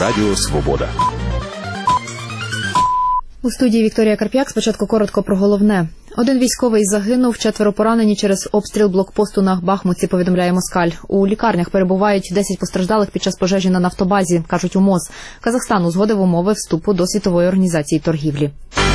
Радіо Свобода. У студії Вікторія Карп'як. Спочатку коротко про головне. Один військовий загинув, 4 поранені через обстріл блокпосту на Бахмутці, повідомляє Москаль. У лікарнях перебувають 10 постраждалих під час пожежі на нафтобазі, кажуть у МОЗ. Казахстан узгодив умови вступу до Світової організації торгівлі.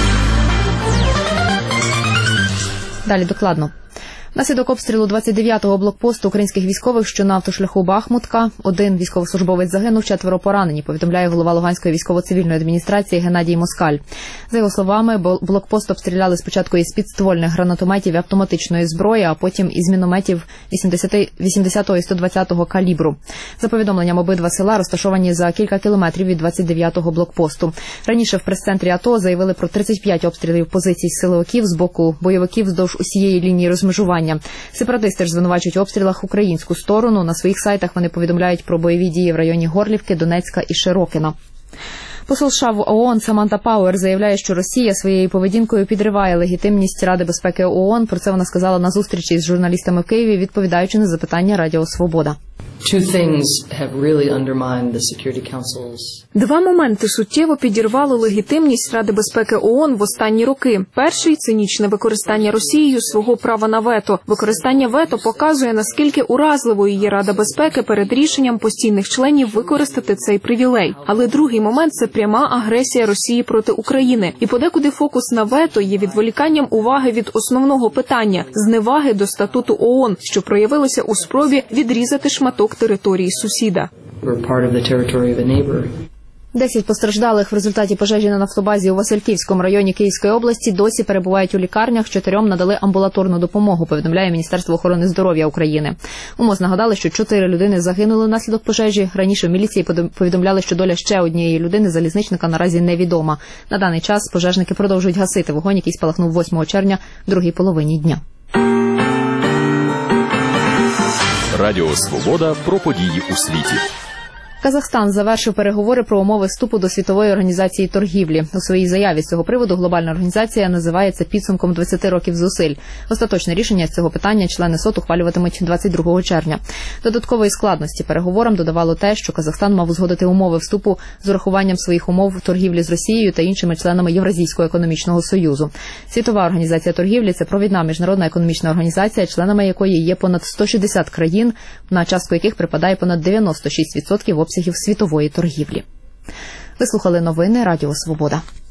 Далі докладно. Внаслідок обстрілу 29-го блокпосту українських військових, що на автошляху Бахмутка, один військовослужбовець загинув, 4 поранені, повідомляє голова Луганської військово-цивільної адміністрації Геннадій Москаль. За його словами, блокпост обстріляли спочатку із підствольних гранатометів і автоматичної зброї, а потім із мінометів 80-го і 120-го калібру. За повідомленням, обидва села розташовані за кілька кілометрів від 29-го блокпосту. Раніше в прес-центрі АТО заявили про 35 обстрілів позицій силовиків з боку бойовиків вздовж усієї лінії розмежування. Сепаратисти ж звинувачують в обстрілах українську сторону. На своїх сайтах вони повідомляють про бойові дії в районі Горлівки, Донецька і Широкіна. Посол США в ООН Саманта Пауер заявляє, що Росія своєю поведінкою підриває легітимність Ради безпеки ООН. Про це вона сказала на зустрічі з журналістами в Києві, відповідаючи на запитання Радіо Свобода. Два моменти суттєво підірвали легітимність Ради безпеки ООН в останні роки. Перший – цинічне використання Росією свого права на вето. Використання вето показує, наскільки уразливою є Рада безпеки перед рішенням постійних членів використати цей привілей. Але другий момент – це пряма агресія Росії проти України. І подекуди фокус на вето є відволіканням уваги від основного питання – зневаги до статуту ООН, що проявилося у спробі відрізати шматок території сусіда. 10 постраждалих в результаті пожежі на нафтобазі у Васильківському районі Київської області досі перебувають у лікарнях, 4 надали амбулаторну допомогу, повідомляє Міністерство охорони здоров'я України. У МОЗ нагадали, що 4 людини загинули внаслідок пожежі. Раніше в міліції повідомляли, що доля ще однієї людини, залізничника, наразі невідома. На даний час пожежники продовжують гасити вогонь, який спалахнув 8 червня в другій половині дня. Радіо Свобода про події у світі. Казахстан завершив переговори про умови вступу до Світової організації торгівлі. У своїй заяві з цього приводу глобальна організація називається підсумком 20 років зусиль. Остаточне рішення з цього питання члени СОТ ухвалюватимуть 22 червня. Додаткової складності переговорам додавало те, що Казахстан мав узгодити умови вступу з урахуванням своїх умов торгівлі з Росією та іншими членами Євразійського економічного союзу. Світова організація торгівлі – це провідна міжнародна економічна організація, членами якої є понад 160 країн, на частку яких припадає понад 96% обсягів світової торгівлі. Ви слухали новини Радіо Свобода.